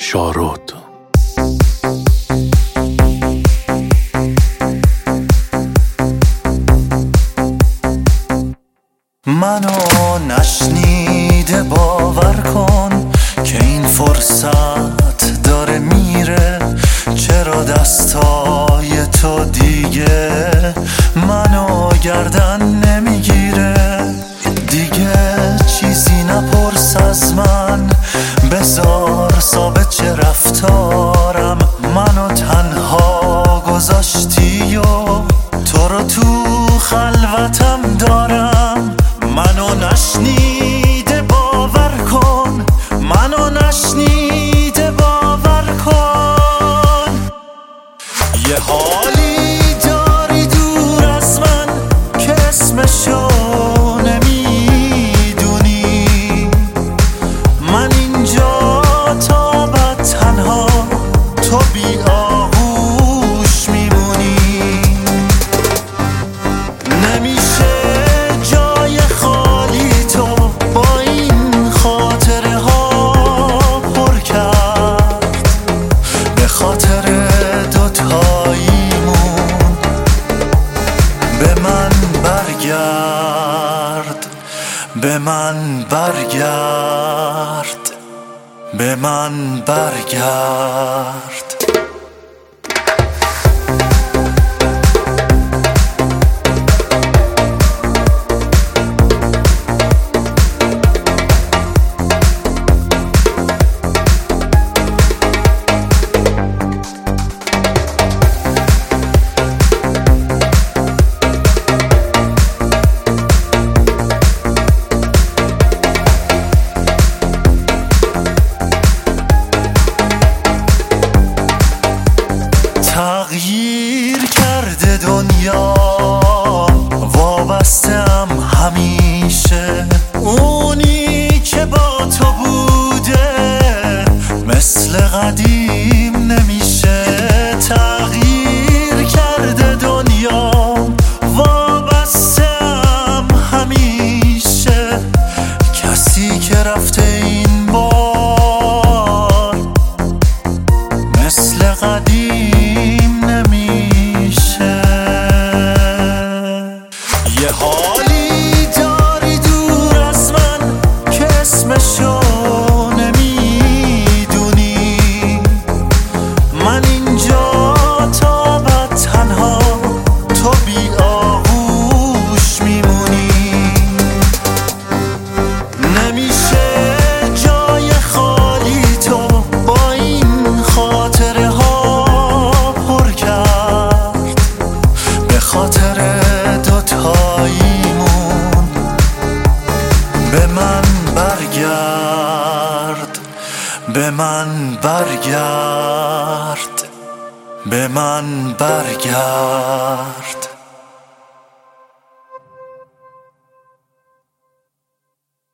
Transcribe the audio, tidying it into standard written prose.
شارود. منو نشنیده باور کن که این فرصت داره میره. چرا دستای تو دیگه منو گردن نمیگیره؟ دیگه چیزی نپرس از من، بذار ثابت چه رفتارم. منو تنها گذاشتی و تو رو تو خلوتم دارم. منو نشنیده باور کن، منو نشنیده باور کن. یه حالی داری دور از من که اسمشو نمیدونی. من اینجا تا بعد تنها، تو بی آغوش میمونی. نمیشه جای خالی تو با این خاطره ها پر کرد. به خاطر دوتاییمون به من برگرد، به من برگرد، به من برگرد. تغییر کرده دنیا، وابسته‌ام همیشه. اونی که با تو بوده مثل قدیم نمیشه. تغییر کرده دنیا، وابسته‌ام همیشه. کسی که رفته این بار مثل قدیم نمیشه. یه حالی داری دور از من که اسمشو نمیدونی. من اینجا تا بعد تنها، تو بی آغوش میمونی. نمیشه جای خالی تو با این خاطره ها پر کرد. به خاطر دوتاییمون به من برگرد، به من برگرد، به من برگرد.